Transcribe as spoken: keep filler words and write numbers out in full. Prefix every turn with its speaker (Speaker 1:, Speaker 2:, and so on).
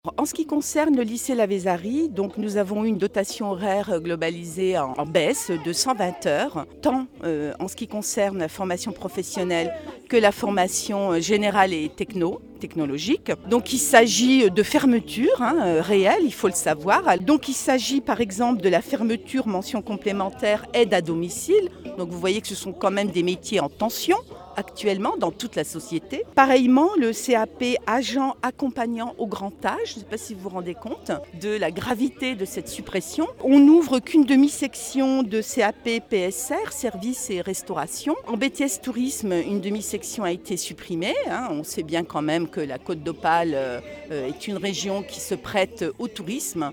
Speaker 1: En ce qui concerne le lycée La Vézari, donc nous avons eu une dotation horaire globalisée en, en baisse de cent vingt heures, tant euh, en ce qui concerne la formation professionnelle que la formation générale et techno, technologique. Donc il s'agit de fermeture hein, réelle, il faut le savoir. Donc il s'agit par exemple de la fermeture mention complémentaire aide à domicile. Donc vous voyez que ce sont quand même des métiers en tension actuellement dans toute la société. Pareillement, le C A P agent accompagnant au grand âge, je ne sais pas si vous vous rendez compte de la gravité de cette suppression. On n'ouvre qu'une demi-section de C A P P S R, services et restauration. En B T S tourisme, une demi-section a été supprimée. Hein. On sait bien quand même que la Côte d'Opale euh, est une région qui se prête au tourisme.